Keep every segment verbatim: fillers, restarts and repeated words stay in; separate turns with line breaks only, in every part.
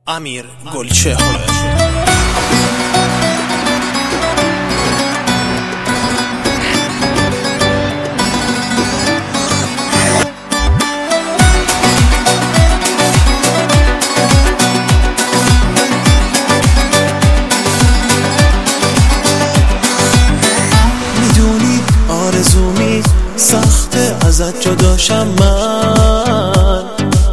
امیر گلچهره.
میدونی آرزومی سخته ازت جداشم من،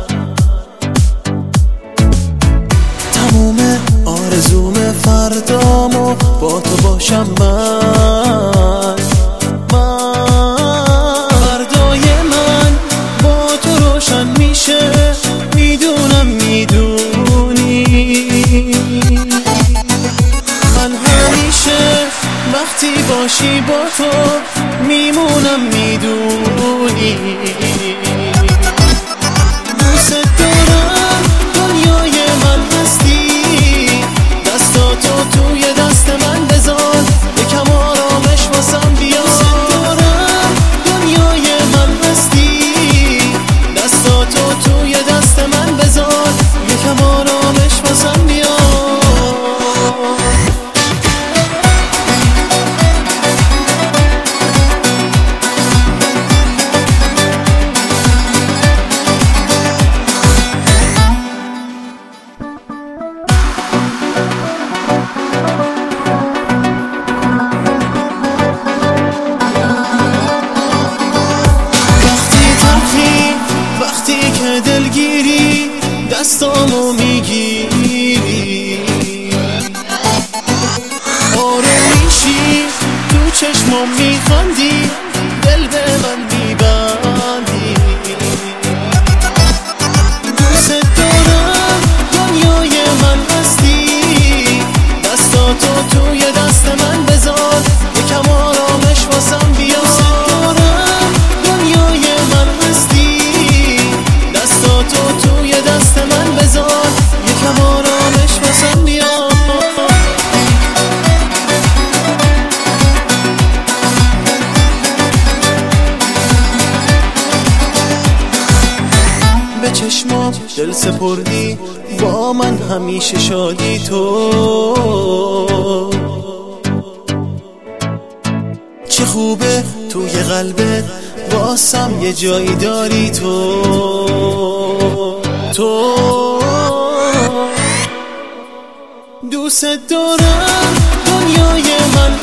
تموم آرزوم فردامو با تو باشم من. من فردای من با تو روشن میشه، میدونم میدونی من همیشه وقتی باشی با تو میمونم میدونی. دوست دارم دنیای من هستی، دستاتو توی دست من بذار یکم آرامش واسم بیار. دوست دارم دنیای من هستی، دستاتو توی دست من بذار یکم آرامش واسم بیار. دلگیری دستامو میگیری، آروم میشی تو چشمام میخندی، دل به من میبندی. دوست دارم دنیای من هستی، دستاتو توی دست من بذار یکم آرامش واسم بیار. دوست دارم دنیای من هستی، دستاتو توی دست من بذار یکم آرامش واسم بیار. به چشمام دل سپردی، با من همیشه شادی تو. چه خوبه توی قلبت واسم یه جایی داری تو. تو دوست دارم دنیای من